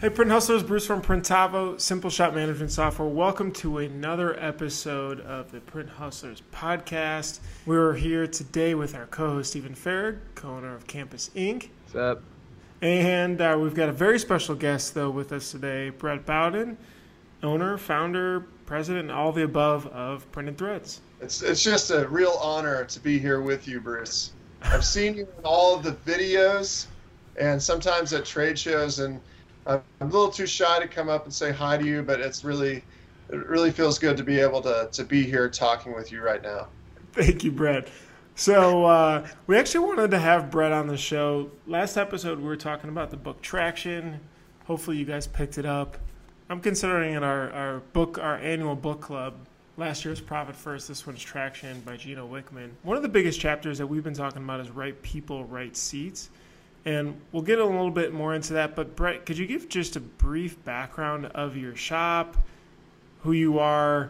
Hey Print Hustlers, Bruce from Printavo, Simple Shop Management Software. Welcome to another episode of the Print Hustlers podcast. We're here today with our co-host Stephen Farrig, co-owner of Campus Ink. What's up? And we've got a very special guest though with us today, Brett Bowden, owner, founder, president, all the above of Printed Threads. It's just a real honor to be here with you, Bruce. I've seen you in all of the videos and sometimes at trade shows, and I'm a little too shy to come up and say hi to you, but it really feels good to be able to be here talking with you right now. Thank you, Brett. So we actually wanted to have Brett on the show. Last episode, we were talking about the book Traction. Hopefully you guys picked it up. I'm considering it our annual book club. Last year's Profit First, this one's Traction by Gino Wickman. One of the biggest chapters that we've been talking about is Right People, Right Seats. And we'll get a little bit more into that. But Brett, could you give just a brief background of your shop, who you are,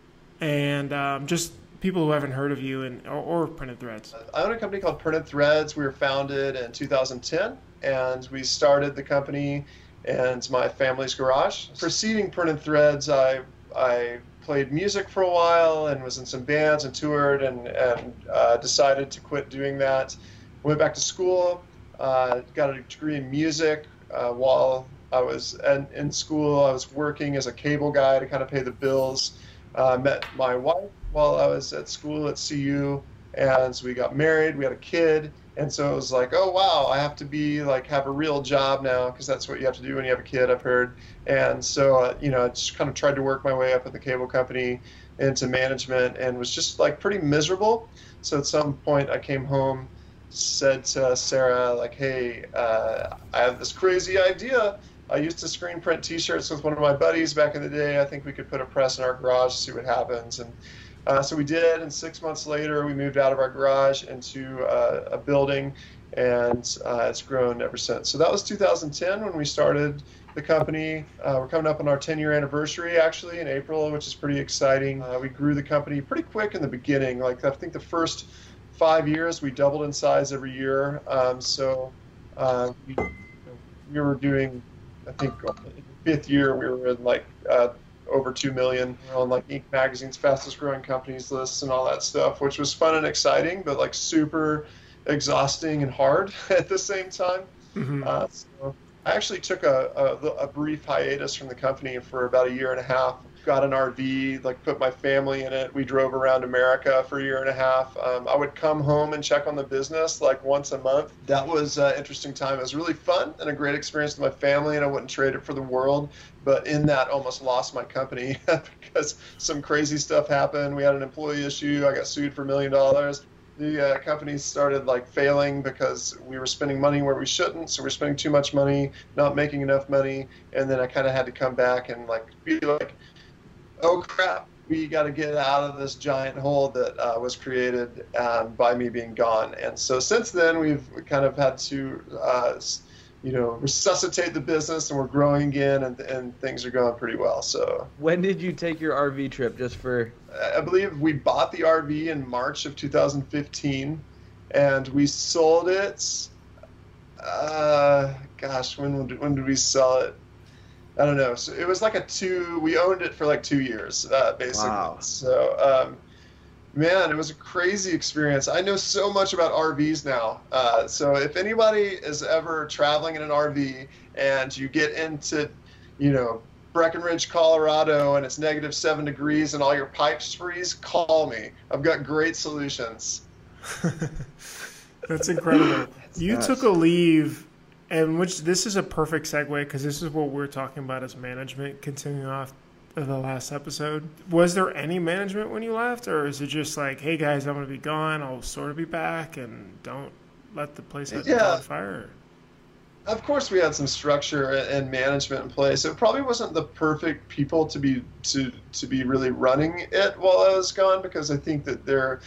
and just people who haven't heard of you or Printed Threads? I own a company called Printed Threads. We were founded in 2010, and we started the company in my family's garage. Preceding Printed Threads, I played music for a while and was in some bands and toured and decided to quit doing that. Went back to school. Got a degree in music. While I was in school, I was working as a cable guy to kind of pay the bills. Met my wife while I was at school at CU, and so we got married. We had a kid, and so it was like, oh wow, I have to have a real job now, because that's what you have to do when you have a kid, I've heard. And so I just kind of tried to work my way up at the cable company into management, and was just pretty miserable. So at some point I came home, said to Sarah, hey, I have this crazy idea. I used to screen print t-shirts with one of my buddies back in the day. I think we could put a press in our garage to see what happens. And so we did, and 6 months later we moved out of our garage into a building, and it's grown ever since. So that was 2010 when we started the company. We're coming up on our 10-year anniversary actually in April, which is pretty exciting. We grew the company pretty quick in the beginning. I think the first 5 years we doubled in size every year. We were doing, I think in the 5th year we were in over 2 million. We were on Inc. Magazine's fastest growing companies lists and all that stuff, which was fun and exciting, but super exhausting and hard at the same time. Mm-hmm. So I actually took a brief hiatus from the company for about a year and a half. Got an RV, put my family in it. We drove around America for a year and a half. I would come home and check on the business once a month. That was an interesting time. It was really fun and a great experience with my family, and I wouldn't trade it for the world. But in that, almost lost my company because some crazy stuff happened. We had an employee issue. I got sued for $1 million. The company started failing because we were spending money where we shouldn't. So we're spending too much money, not making enough money. And then I kind of had to come back and be oh crap, we got to get out of this giant hole that was created by me being gone. And so since then, we've kind of had to, resuscitate the business, and we're growing again, and things are going pretty well. So when did you take your RV trip? I believe we bought the RV in March of 2015, and we sold it. When did we sell it? I don't know. So it was we owned it for 2 years, basically. Wow. So, it was a crazy experience. I know so much about RVs now. So if anybody is ever traveling in an RV and you get into, Breckenridge, Colorado, and it's -7 degrees and all your pipes freeze, call me. I've got great solutions. That's incredible. You took a leave. And this is a perfect segue, because this is what we're talking about as management, continuing off of the last episode. Was there any management when you left, or is it just hey guys, I'm going to be gone, I'll sort of be back, and don't let the place get on fire? Of course we had some structure and management in place. It probably wasn't the perfect people to be really running it while I was gone, because I think that they're,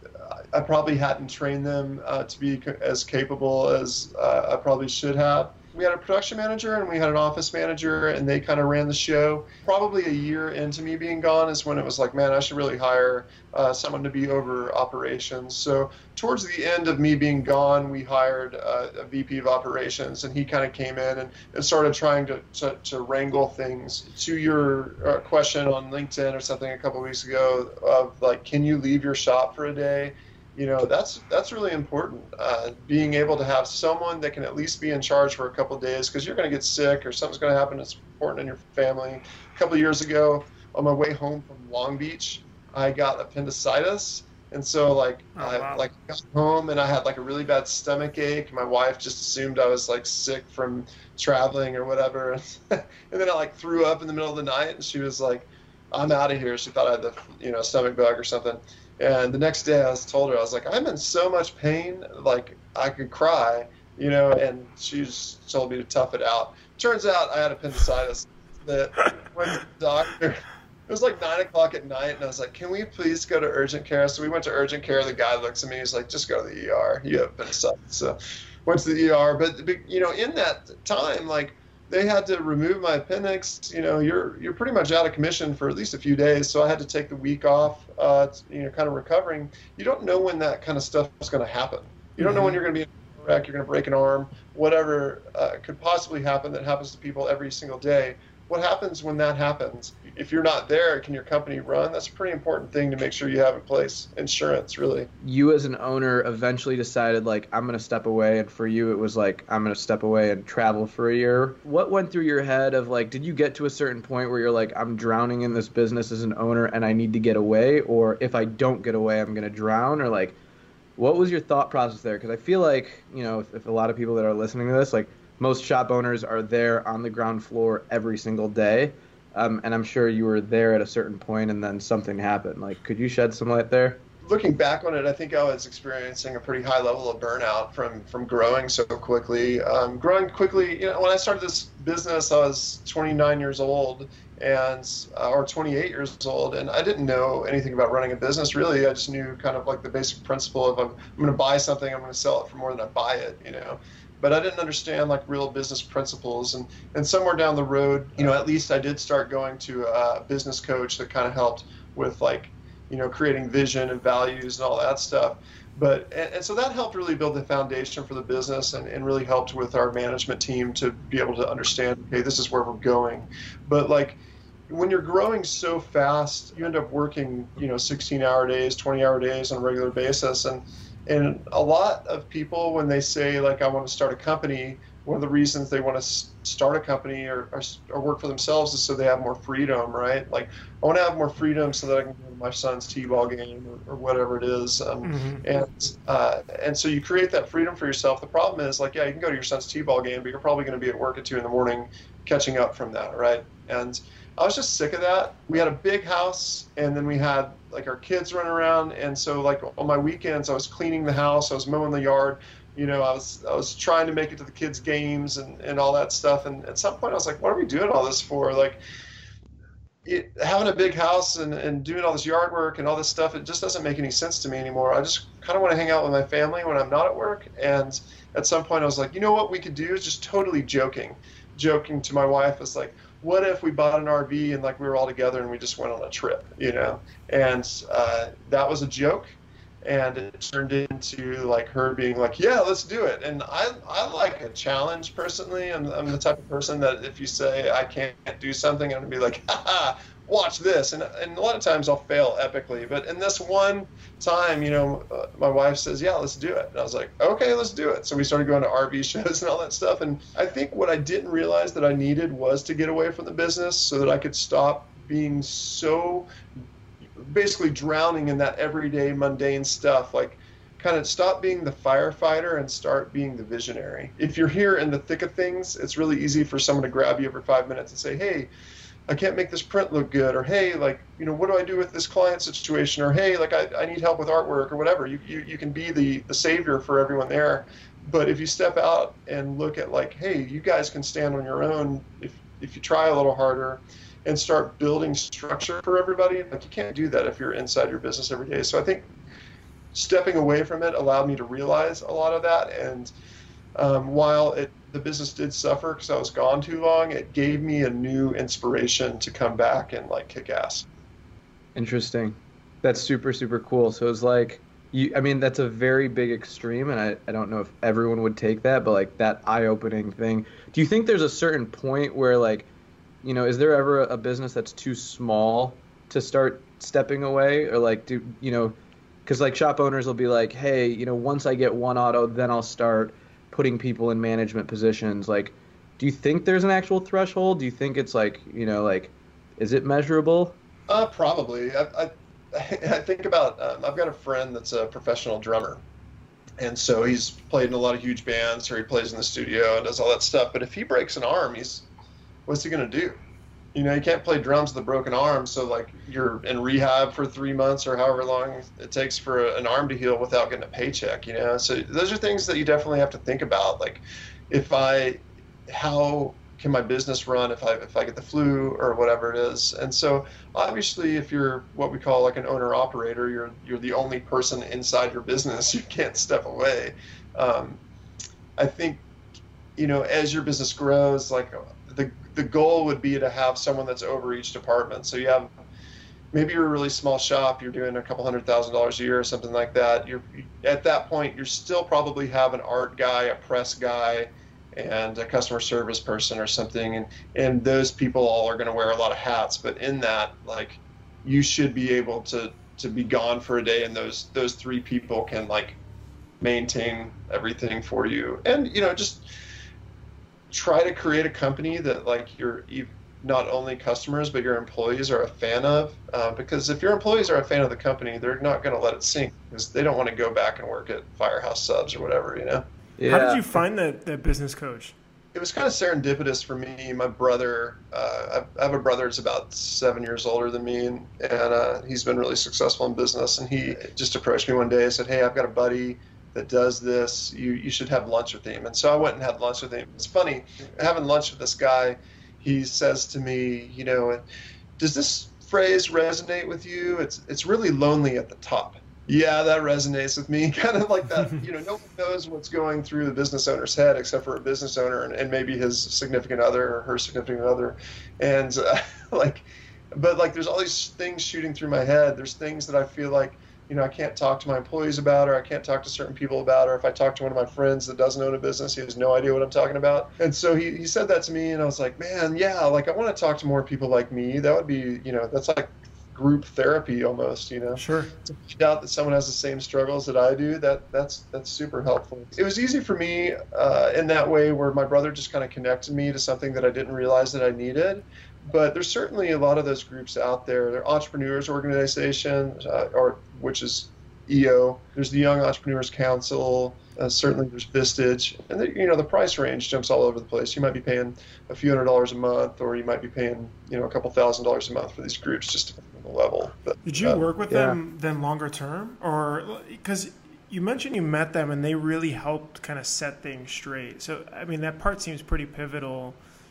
I probably hadn't trained them to be as capable as I probably should have. We had a production manager and we had an office manager, and they kind of ran the show. Probably a year into me being gone is when it was like, man, I should really hire someone to be over operations. So towards the end of me being gone, we hired a VP of operations, and he kind of came in and started trying to wrangle things. To your question on LinkedIn or something a couple of weeks ago of like, can you leave your shop for a day? That's really important. Being able to have someone that can at least be in charge for a couple of days, because you're going to get sick or something's going to happen that's important in your family. A couple of years ago, on my way home from Long Beach, I got appendicitis, and so I got home and I had like a really bad stomach ache. My wife just assumed I was like sick from traveling or whatever, and then I like threw up in the middle of the night, and she was like, "I'm out of here." She thought I had the stomach bug or something. And the next day I told her, I was like, I'm in so much pain, like I could cry, and she just told me to tough it out. Turns out I had appendicitis. That went to the doctor. It was like 9 o'clock at night, and I was like, can we please go to urgent care? So we went to urgent care. The guy looks at me, he's like, just go to the ER. You have appendicitis. So went to the ER. But in that time, like, they had to remove my appendix. You're pretty much out of commission for at least a few days. So I had to take the week off, kind of recovering. You don't know when that kind of stuff is going to happen. You don't know when you're going to be in a wreck, you're going to break an arm, whatever could possibly happen that happens to people every single day. What happens when that happens? If you're not there, can your company run? That's a pretty important thing to make sure you have in place. Insurance, really. You as an owner eventually decided, like, I'm going to step away, and for you it was like, I'm going to step away and travel for a year. What went through your head of, like, did you get to a certain point where you're like, I'm drowning in this business as an owner and I need to get away, or if I don't get away, I'm going to drown? Or, like, what was your thought process there? Because I feel like, if a lot of people that are listening to this, like, most shop owners are there on the ground floor every single day. And I'm sure you were there at a certain point and then something happened. Like, could you shed some light there? Looking back on it, I think I was experiencing a pretty high level of burnout from growing so quickly. Growing quickly, when I started this business, I was 29 years old or 28 years old, and I didn't know anything about running a business, really. I just knew kind of like the basic principle of I'm going to buy something, I'm going to sell it for more than I buy it, But I didn't understand like real business principles, and somewhere down the road, at least I did start going to a business coach that kind of helped with like, creating vision and values and all that stuff. But and so that helped really build the foundation for the business, and really helped with our management team to be able to understand, okay, this is where we're going. But like, when you're growing so fast, you end up working, 16-hour days, 20-hour days on a regular basis, and a lot of people, when they say, like, I want to start a company, one of the reasons they want to start a company or work for themselves is so they have more freedom, right? Like, I want to have more freedom so that I can go to my son's t-ball game or whatever it is. And so you create that freedom for yourself. The problem is, like, yeah, you can go to your son's t-ball game, but you're probably going to be at work at 2 a.m. catching up from that, right? And I was just sick of that. We had a big house, and then we had like our kids running around, and so like on my weekends I was cleaning the house, I was mowing the yard, I was trying to make it to the kids' games and all that stuff. And at some point I was like, what are we doing all this for? Like, having a big house and doing all this yard work and all this stuff, it just doesn't make any sense to me anymore. I just kind of want to hang out with my family when I'm not at work. And at some point I was like, what we could do is just totally joking to my wife, is like, what if we bought an RV and like we were all together and we just went on a trip, And that was a joke, and it turned into like her being like, yeah, let's do it. And I like a challenge personally. I'm the type of person that if you say I can't do something, I'm gonna be like, haha, watch this. And a lot of times I'll fail epically, but in this one time, my wife says, yeah, let's do it. And I was like, okay, let's do it. So we started going to RV shows and all that stuff. And I think what I didn't realize that I needed was to get away from the business so that I could stop being so basically drowning in that everyday mundane stuff. Like, kind of stop being the firefighter and start being the visionary. If you're here in the thick of things, it's really easy for someone to grab you every 5 minutes and say, hey, I can't make this print look good, or hey, like, what do I do with this client situation, or hey, like, I need help with artwork or whatever. You can be the savior for everyone there. But if you step out and look at like, hey, you guys can stand on your own if you try a little harder and start building structure for everybody, like, you can't do that if you're inside your business every day. So I think stepping away from it allowed me to realize a lot of that. And while the business did suffer because I was gone too long, it gave me a new inspiration to come back and like kick ass. Interesting. That's super, super cool. So it's like, I mean, that's a very big extreme, and I don't know if everyone would take that, but like that eye-opening thing. Do you think there's a certain point where like, you know, is there ever a business that's too small to start stepping away? Or like, because like shop owners will be like, hey, you know, once I get one auto, then I'll start putting people in management positions. Like, do you think there's an actual threshold? Do you think it's like, you know, like, is it measurable? Probably. I think about, I've got a friend that's a professional drummer. And so he's played in a lot of huge bands, or he plays in the studio and does all that stuff. But if he breaks an arm, what's he going to do? You know, you can't play drums with a broken arm. So like you're in rehab for 3 months or however long it takes for an arm to heal without getting a paycheck, you know? So those are things that you definitely have to think about. Like how can my business run if I get the flu or whatever it is? And so obviously if you're what we call like an owner operator, you're the only person inside your business, you can't step away. I think, you know, as your business grows, like the goal would be to have someone that's over each department. So maybe you're a really small shop, you're doing a couple $100,000 a year or something like that. At that point, you're still probably have an art guy, a press guy, and a customer service person or something, and those people all are going to wear a lot of hats. But in that, like, you should be able to be gone for a day, and those 3 people can like maintain everything for you. And you know, just try to create a company that like not only customers but your employees are a fan of, because if your employees are a fan of the company, they're not going to let it sink, because they don't want to go back and work at Firehouse Subs or whatever, you know. Yeah. How did you find that business coach? It was kind of serendipitous for me. My brother, I have a brother that's about 7 years older than me, and he's been really successful in business. And he just approached me one day and said, "Hey, I've got a buddy that does this. You should have lunch with him." And so I went and had lunch with him. It's funny, having lunch with this guy, he says to me, you know, "Does this phrase resonate with you? It's really lonely at the top." Yeah, that resonates with me. Kind of like that, you know, no one knows what's going through the business owner's head except for a business owner and maybe his significant other or her significant other. And but like there's all these things shooting through my head. There's things that I feel like, you know, I can't talk to my employees about, or I can't talk to certain people about, or if I talk to one of my friends that doesn't own a business, he has no idea what I'm talking about. And so he said that to me, and I was like, man, yeah, like I want to talk to more people like me. That would be, you know, that's like group therapy almost, you know. Sure. To find out that someone has the same struggles that I do, that's super helpful. It was easy for me in that way, where my brother just kind of connected me to something that I didn't realize that I needed. But there's certainly a lot of those groups out there. There are entrepreneurs organizations, which is EO. There's the Young Entrepreneurs Council. Certainly there's Vistage. And the price range jumps all over the place. You might be paying a few $100s a month, or you might be paying, you know, a couple $1,000s a month for these groups, just depending on the level. But, did you work with them then longer term? Or because you mentioned you met them and they really helped kind of set things straight. So, I mean, that part seems pretty pivotal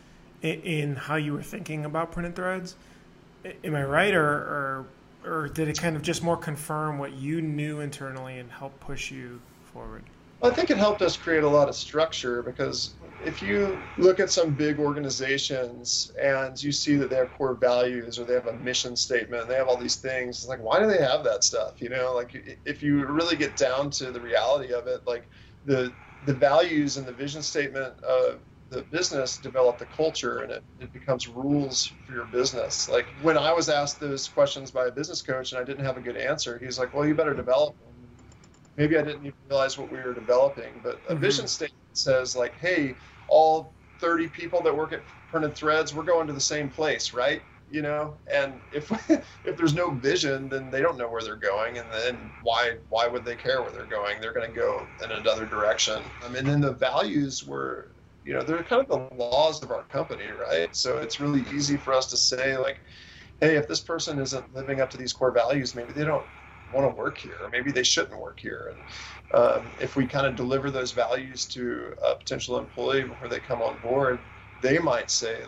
in how you were thinking about Printed Threads. Am I right? Or did it kind of just more confirm what you knew internally and help push you forward? I think it helped us create a lot of structure, because if you look at some big organizations and you see that they have core values, or they have a mission statement, they have all these things, it's like, why do they have that stuff? You know, like if you really get down to the reality of it, like the values and the vision statement of the business develop the culture, and it becomes rules for your business. Like when I was asked those questions by a business coach and I didn't have a good answer, he's like, well, you better develop them. Maybe I didn't even realize what we were developing, but a vision statement says like, hey, all 30 people that work at Printed Threads, we're going to the same place, right? You know, and if there's no vision, then they don't know where they're going, and then why would they care where they're going? They're going to go in another direction. And then the values were, you know, they're kind of the laws of our company, right? So it's really easy for us to say like, hey, if this person isn't living up to these core values, maybe they don't want to work here, or maybe they shouldn't work here. And if we kind of deliver those values to a potential employee before they come on board, they might say like,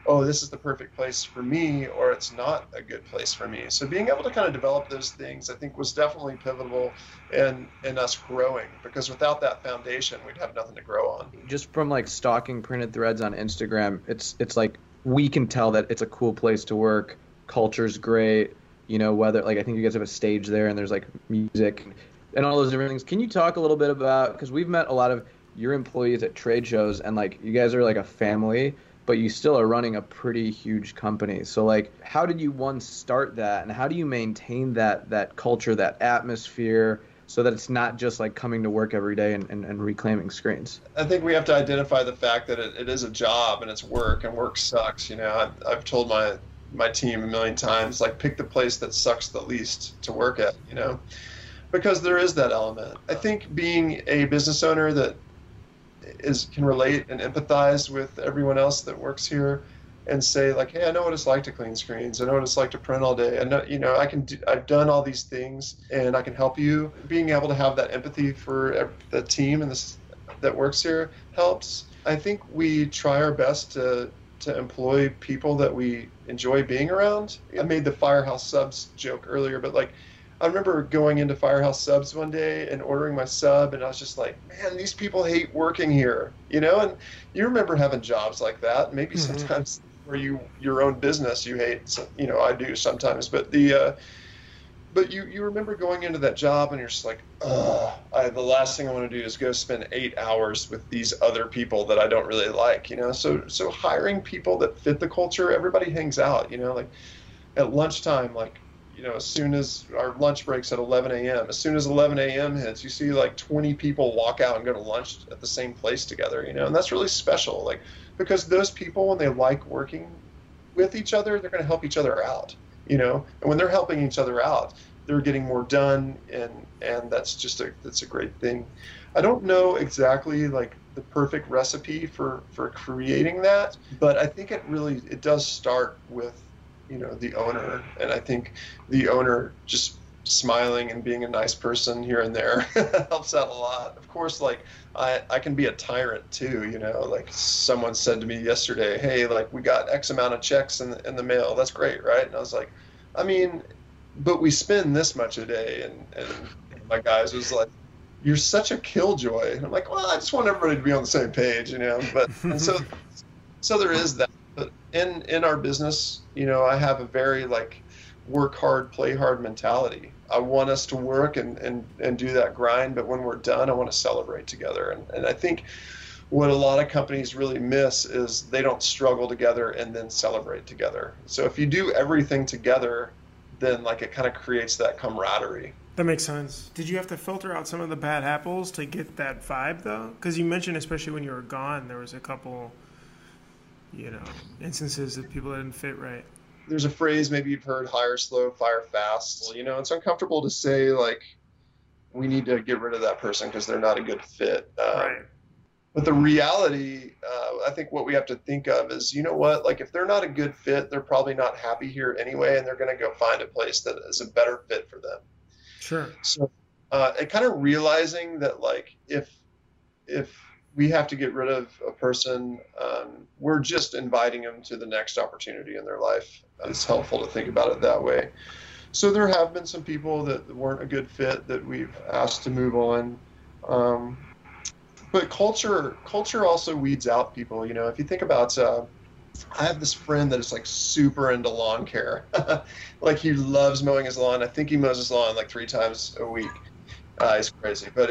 oh, this is the perfect place for me, or it's not a good place for me. So being able to kind of develop those things, I think, was definitely pivotal in us growing, because without that foundation, we'd have nothing to grow on. Just from like stalking Printed Threads on Instagram, it's like we can tell that it's a cool place to work. Culture's great. You know, whether like I think you guys have a stage there and there's like music and all those different things. Can you talk a little bit about, because we've met a lot of your employees at trade shows and like you guys are like a family, but you still are running a pretty huge company. So like, how did you start that, and how do you maintain that culture, that atmosphere, so that it's not just like coming to work every day and reclaiming screens? I think we have to identify the fact that it is a job and it's work, and work sucks. You know, I've told my team a million times, like, pick the place that sucks the least to work at, you know, because there is that element. I think being a business owner that can relate and empathize with everyone else that works here, and say like, hey, I know what it's like to clean screens. I know what it's like to print all day. I know, you know, I've done all these things and I can help you. Being able to have that empathy for the team and that works here helps. I think we try our best to employ people that we enjoy being around. I made the Firehouse Subs joke earlier, but like, I remember going into Firehouse Subs one day and ordering my sub, and I was just like, man, these people hate working here, you know? And you remember having jobs like that. Maybe sometimes for your own business you hate, you know, I do sometimes, but but you remember going into that job and you're just like, the last thing I want to do is go spend 8 hours with these other people that I don't really like, you know? So hiring people that fit the culture. Everybody hangs out, you know, like at lunchtime, like, you know, as soon as our lunch breaks at 11 a.m., as soon as 11 a.m. hits, you see like 20 people walk out and go to lunch at the same place together, you know, and that's really special. Like, because those people, when they like working with each other, they're going to help each other out, you know, and when they're helping each other out, they're getting more done. And that's a great thing. I don't know exactly like the perfect recipe for creating that, but I think it does start with, you know, the owner. And I think the owner just smiling and being a nice person here and there helps out a lot. Of course, like I can be a tyrant too, you know, like someone said to me yesterday, hey, like we got X amount of checks in the mail. That's great, right? And I was like, I mean, but we spend this much a day. And my guys was like, you're such a killjoy. And I'm like, well, I just want everybody to be on the same page, you know, but, and so there is that. But in our business, you know, I have a very like work hard, play hard mentality. I want us to work and do that grind, but when we're done, I want to celebrate together. And I think what a lot of companies really miss is they don't struggle together and then celebrate together. So if you do everything together, then like it kind of creates that camaraderie. That makes sense. Did you have to filter out some of the bad apples to get that vibe though? Because you mentioned, especially when you were gone, there was a couple, you know, instances that people didn't fit right. There's a phrase maybe you've heard, hire slow, fire fast. You know, it's uncomfortable to say like, we need to get rid of that person because they're not a good fit. Right. But the reality, I think what we have to think of is, you know what, like if they're not a good fit, they're probably not happy here anyway, and they're going to go find a place that is a better fit for them. Sure. So and kind of realizing that like if we have to get rid of a person, we're just inviting them to the next opportunity in their life. It's helpful to think about it that way. So there have been some people that weren't a good fit that we've asked to move on. But culture also weeds out people. You know, if you think about, I have this friend that is like super into lawn care. Like he loves mowing his lawn. I think he mows his lawn like 3 times a week. He's crazy, but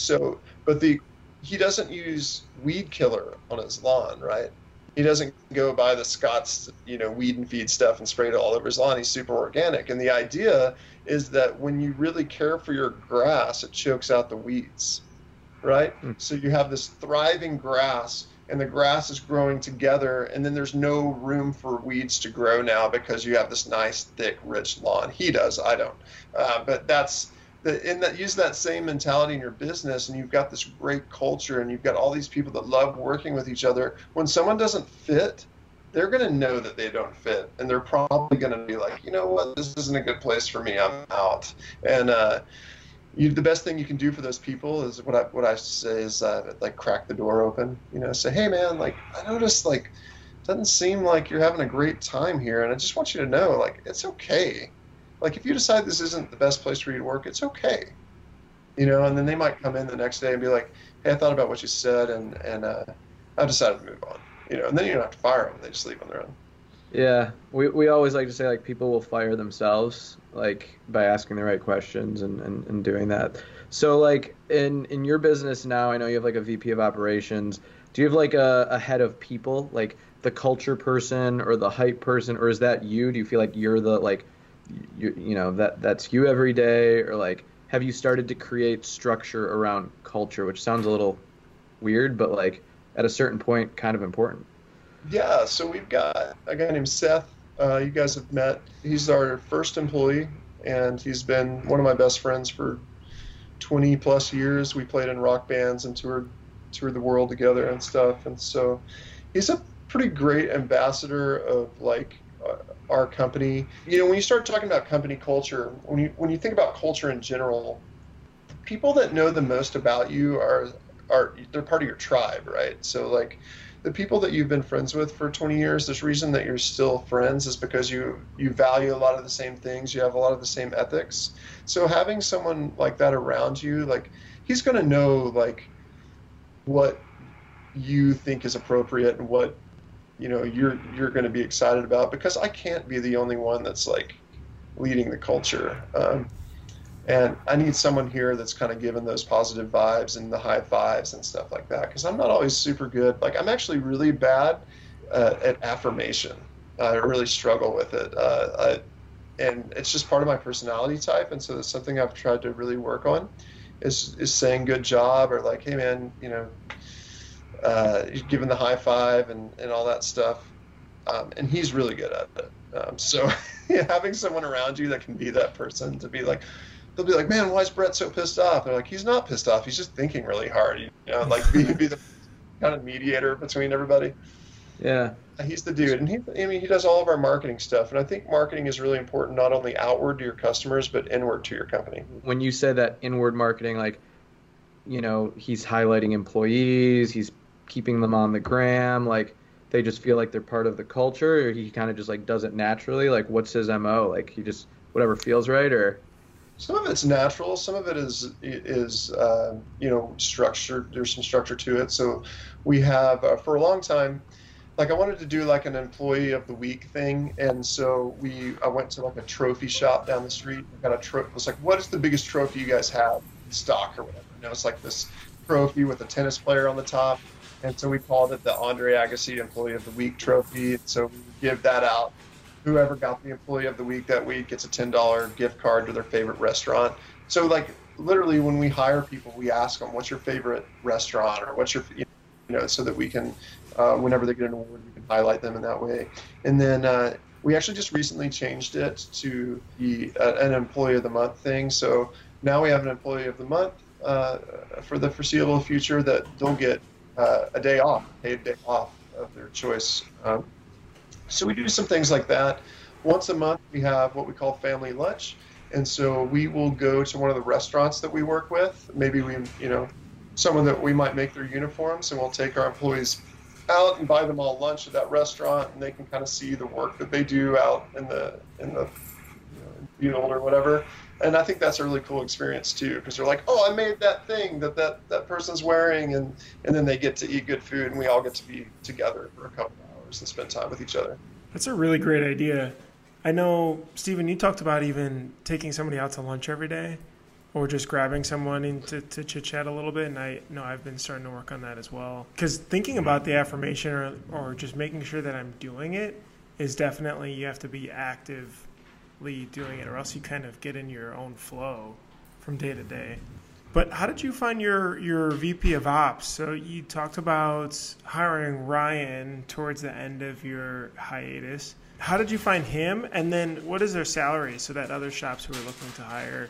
he doesn't use weed killer on his lawn, right? He doesn't go buy the Scott's, you know, weed and feed stuff and spray it all over his lawn. He's super organic. And the idea is that when you really care for your grass, it chokes out the weeds, right? So you have this thriving grass, and the grass is growing together, and then there's no room for weeds to grow now because you have this nice, thick, rich lawn. He does, I don't. But that's use that same mentality in your business, and you've got this great culture, and you've got all these people that love working with each other. When someone doesn't fit, they're going to know that they don't fit, and they're probably going to be like, you know what, this isn't a good place for me. I'm out. And the best thing you can do for those people is what I say is like crack the door open. You know, say, hey man, like I noticed like doesn't seem like you're having a great time here, and I just want you to know, like, it's okay. Like, if you decide this isn't the best place for you to work, it's okay. And then they might come in the next day and be like, hey, I thought about what you said, and I decided to move on. And then you don't have to fire them; they just leave on their own. Yeah, we always like to say like people will fire themselves like by asking the right questions and doing that. So like in your business now, I know you have like a VP of operations. Do you have like a head of people, like the culture person or the hype person, or is that you? Do you feel like you're the like that's you every day, or like have you started to create structure around culture, which sounds a little weird, but like at a certain point kind of important? Yeah, so we've got a guy named Seth. You guys have met. He's our first employee, and he's been one of my best friends for 20 plus years. We played in rock bands and toured the world together and stuff. And so he's a pretty great ambassador of like our company. When you start talking about company culture, when you think about culture in general, the people that know the most about you are they're part of your tribe, right? So like the people that you've been friends with for 20 years, there's reason that you're still friends is because you value a lot of the same things, you have a lot of the same ethics. So having someone like that around you, like he's going to know like what you think is appropriate and what you're going to be excited about, because I can't be the only one that's like leading the culture. And I need someone here that's kind of giving those positive vibes and the high fives and stuff like that, because I'm not always super good. Like I'm actually really bad at affirmation. I really struggle with it. And it's just part of my personality type. And so that's something I've tried to really work on is saying good job, or like, hey man, giving the high five and all that stuff. And he's really good at it. So having someone around you that can be that person to be like, they'll be like, man, why is Brett so pissed off? They're like, he's not pissed off. He's just thinking really hard. Like be the kind of mediator between everybody. Yeah. He's the dude. And he does all of our marketing stuff. And I think marketing is really important, not only outward to your customers, but inward to your company. When you say that inward marketing, like, he's highlighting employees, he's keeping them on the gram, like they just feel like they're part of the culture, or he kind of just like does it naturally. Like what's his MO? Like he just, whatever feels right, or... Some of it's natural. Some of it is structured. There's some structure to it. So we have for a long time, like I wanted to do like an employee of the week thing, and so I went to like a trophy shop down the street. I got it was like, what is the biggest trophy you guys have in stock or whatever? It's like this trophy with a tennis player on the top, and so we called it the Andre Agassi Employee of the Week trophy. And so we give that out. Whoever got the Employee of the Week that week gets a $10 gift card to their favorite restaurant. So like literally when we hire people, we ask them, what's your favorite restaurant, or what's your, so that we can, whenever they get an award, we can highlight them in that way. And then we actually just recently changed it to be an Employee of the Month thing. So now we have an Employee of the Month for the foreseeable future that they'll get a day off, paid day off of their choice. So we do some things like that. Once a month, we have what we call family lunch. And so we will go to one of the restaurants that we work with. Maybe someone that we might make their uniforms, and we'll take our employees out and buy them all lunch at that restaurant, and they can kind of see the work that they do out in the field or whatever. And I think that's a really cool experience too, because they're like, oh, I made that thing that person's wearing, and then they get to eat good food, and we all get to be together for a couple hours and spend time with each other. That's a really great idea. I know, Stephen, you talked about even taking somebody out to lunch every day, or just grabbing someone in to chit-chat a little bit, and I know I've been starting to work on that as well. Because thinking about the affirmation or just making sure that I'm doing it is definitely, you have to be actively doing it, or else you kind of get in your own flow from day to day. But how did you find your VP of Ops? So you talked about hiring Ryan towards the end of your hiatus. How did you find him? And then what is their salary so that other shops who are looking to hire?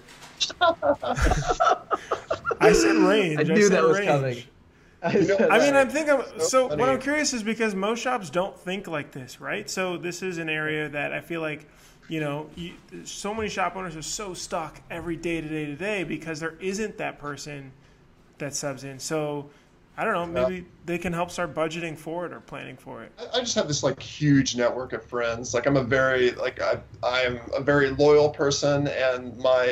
I said range. I knew that was coming. I'm thinking. So what I'm curious is because most shops don't think like this, right? So this is an area that I feel like, so many shop owners are so stuck every day to day because there isn't that person that subs in. So I don't know, maybe they can help start budgeting for it or planning for it. I just have this like huge network of friends. Like I'm a very I'm a very loyal person, and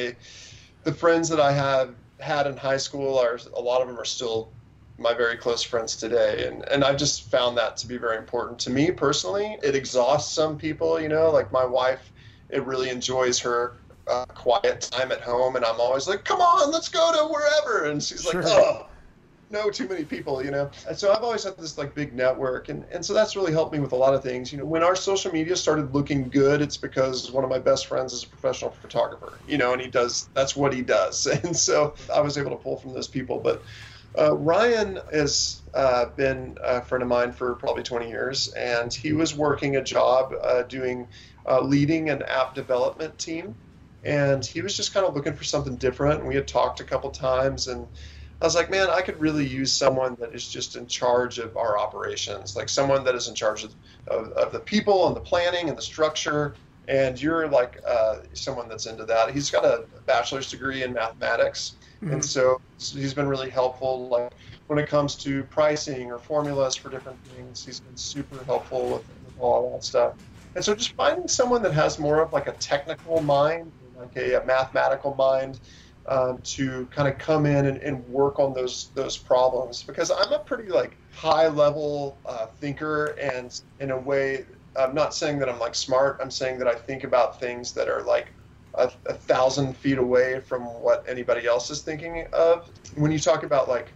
the friends that I have had in high school a lot of them are still my very close friends today, and I've just found that to be very important to me personally. It exhausts some people, like my wife. It really enjoys her quiet time at home, and I'm always like, come on, let's go to wherever, and she's like, oh, no, too many people, And so I've always had this like big network, and so that's really helped me with a lot of things. When our social media started looking good, it's because one of my best friends is a professional photographer, and that's what he does. And so I was able to pull from those people. But Ryan has been a friend of mine for probably 20 years, and he was working a job leading an app development team. And he was just kind of looking for something different. And we had talked a couple times, and I was like, man, I could really use someone that is just in charge of our operations, like someone that is in charge of the people and the planning and the structure. And you're like someone that's into that. He's got a bachelor's degree in mathematics. Mm-hmm. And so he's been really helpful. Like when it comes to pricing or formulas for different things, he's been super helpful with all that stuff. And so just finding someone that has more of like a technical mind, like a mathematical mind, to kind of come in and work on those problems, because I'm a pretty like high level thinker, and in a way, I'm not saying that I'm like smart. I'm saying that I think about things that are like 1,000 feet away from what anybody else is thinking of. When you talk about like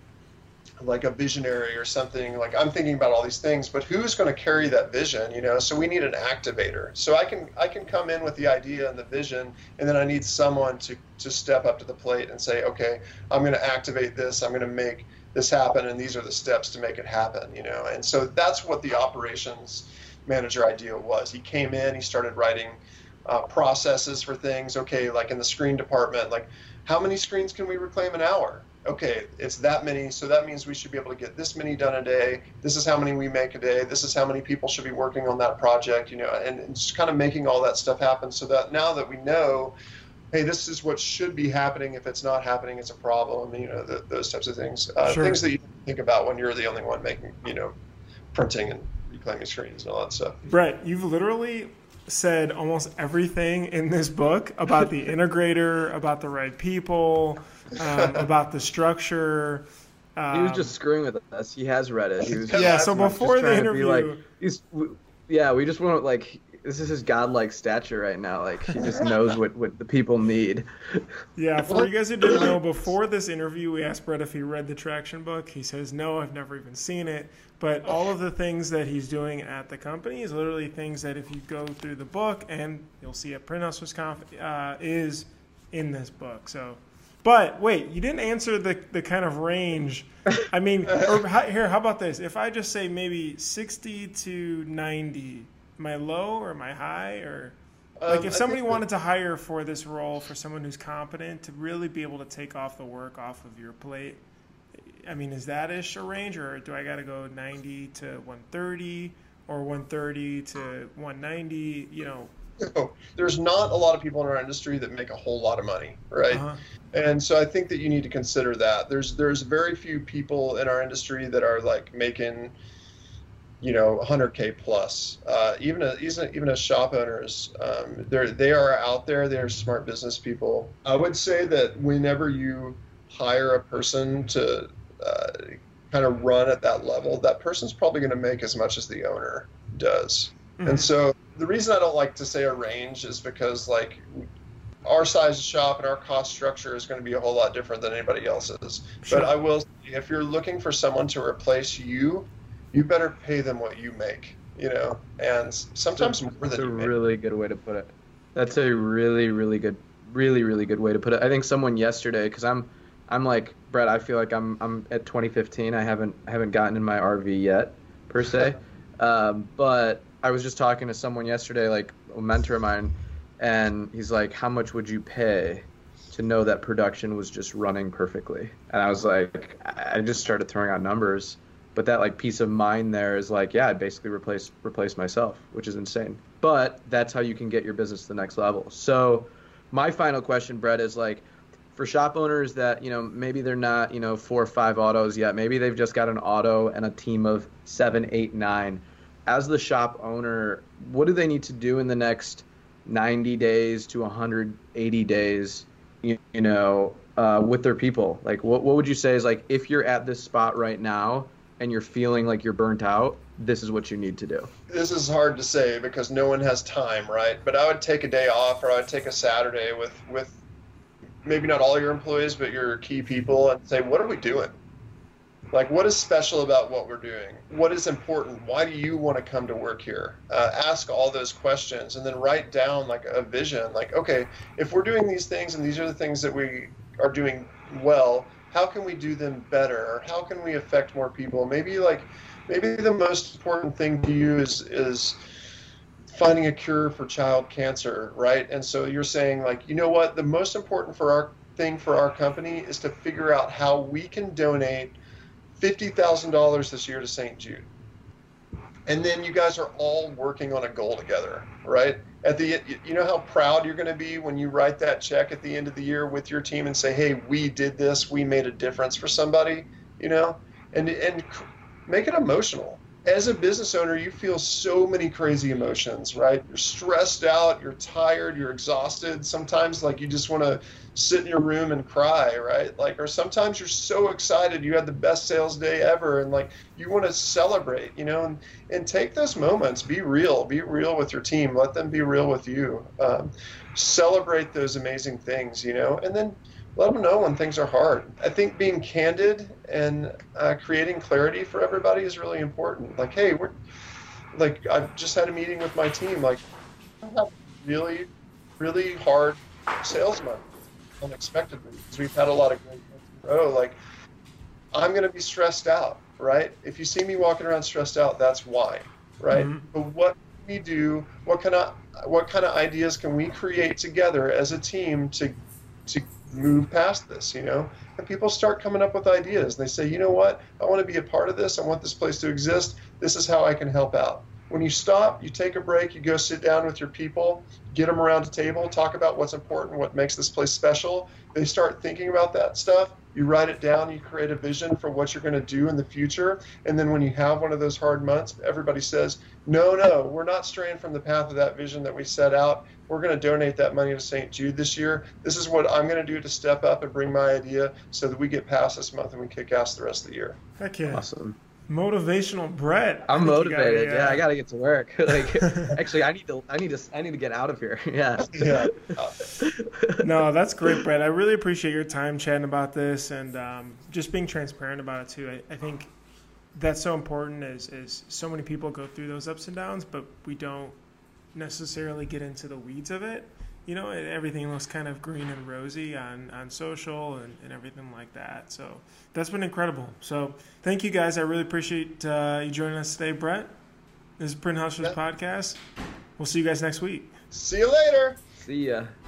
a visionary or something, like I'm thinking about all these things, but who's going to carry that vision, So we need an activator. So I can come in with the idea and the vision, and then I need someone to step up to the plate and say, okay, I'm going to activate this. I'm going to make this happen, and these are the steps to make it happen, And so that's what the operations manager idea was. He came in, he started writing processes for things. Okay, like in the screen department, like how many screens can we reclaim an hour? Okay, it's that many, so that means we should be able to get this many done a day. This is how many we make a day. This is how many people should be working on that project, and just kind of making all that stuff happen, so that now that we know, hey, this is what should be happening. If it's not happening, it's a problem, those types of things. Sure. Things that you think about when you're the only one making, printing and reclaiming screens and all that stuff. Brett, you've literally said almost everything in this book about the integrator, about the right people, about the structure. He was just screwing with us. He has read it. He was so before the interview, we just want to like. This is his godlike stature right now. Like he just knows what the people need. Yeah, for you guys who didn't know, before this interview, we asked Brett if he read the Traction book. He says, no, I've never even seen it. But all of the things that he's doing at the company is literally things that if you go through the book, and you'll see at Printhouse Wisconsin, is in this book. So, but wait, you didn't answer the kind of range. I mean, here, how about this? If I just say maybe 60 to 90, am I low or am I high? Or like if somebody wanted to hire for this role, for someone who's competent to really be able to take off the work off of your plate, I mean, is that ish a range, or do I got to go 90 to 130 or 130 to 190? No, there's not a lot of people in our industry that make a whole lot of money, right? Uh-huh. And so I think that you need to consider that. There's very few people in our industry that are like making 100K plus. Even as shop owners, they are out there. They're smart business people. I would say that whenever you hire a person to kind of run at that level, that person's probably going to make as much as the owner does. Mm-hmm. And so the reason I don't like to say a range is because like our size of shop and our cost structure is going to be a whole lot different than anybody else's. Sure. But I will say, if you're looking for someone to replace you better pay them what you make, and sometimes more than you make. That's a really good way to put it. That's a really, really good way to put it. I think someone yesterday, because I'm like, Brett, I feel like I'm at 2015. I haven't gotten in my RV yet, per se. But I was just talking to someone yesterday, like a mentor of mine, and he's like, how much would you pay to know that production was just running perfectly? And I was like, I just started throwing out numbers. But that like peace of mind there is like, yeah, I basically replace myself, which is insane. But that's how you can get your business to the next level. So my final question, Brett, is like, for shop owners that, maybe they're not, 4 or 5 autos yet. Maybe they've just got an auto and a team of 7, 8, 9. As the shop owner, what do they need to do in the next 90 days to 180 days, with their people? Like, what would you say is, like, if you're at this spot right now and you're feeling like you're burnt out, this is what you need to do? This is hard to say because no one has time, right? But I would take a day off, or I would take a Saturday with maybe not all your employees, but your key people, and say, what are we doing? Like, what is special about what we're doing? What is important? Why do you want to come to work here? Ask all those questions, and then write down like a vision. Like, okay, if we're doing these things and these are the things that we are doing well, how can we do them better? Or how can we affect more people? Maybe the most important thing to you is finding a cure for child cancer, right? And so you're saying, like, you know what, the most important for our company is to figure out how we can donate $50,000 this year to St. Jude. And then you guys are all working on a goal together, right? You know how proud you're going to be when you write that check at the end of the year with your team and say, hey, we did this, we made a difference for somebody, and make it emotional. As a business owner, you feel so many crazy emotions, right? You're stressed out, you're tired, you're exhausted. Sometimes, like, you just want to sit in your room and cry, right? Like, or sometimes you're so excited, you had the best sales day ever, and like, you want to celebrate, and take those moments. Be real with your team. Let them be real with you. Celebrate those amazing things, and then let them know when things are hard. I think being candid and creating clarity for everybody is really important. Like, hey, I've just had a meeting with my team. Like, I have really, really hard sales month unexpectedly because we've had a lot of great months in a row. Like, I'm going to be stressed out, right? If you see me walking around stressed out, that's why, right? Mm-hmm. But what can we do? What kind of ideas can we create together as a team to move past this, and people start coming up with ideas. They say, you know what, I want to be a part of this. I want this place to exist. This is how I can help out. When you stop, you take a break, you go sit down with your people, get them around a table, talk about what's important, what makes this place special. They start thinking about that stuff. You write it down, you create a vision for what you're going to do in the future. And then when you have one of those hard months, everybody says, no, we're not straying from the path of that vision that we set out. We're going to donate that money to St. Jude this year. This is what I'm going to do to step up and bring my idea so that we get past this month and we kick ass the rest of the year. Heck yeah. Awesome. Motivational Brett. I'm motivated. I got to get to work. Like, actually, I need to get out of here. Yeah. No, that's great, Brett. I really appreciate your time chatting about this and just being transparent about it too. I think that's so important as so many people go through those ups and downs, but we don't necessarily get into the weeds of it. Everything looks kind of green and rosy on social and everything like that. So that's been incredible. So thank you, guys. I really appreciate you joining us today, Brett. This is Print Hustlers Podcast. We'll see you guys next week. See you later. See ya.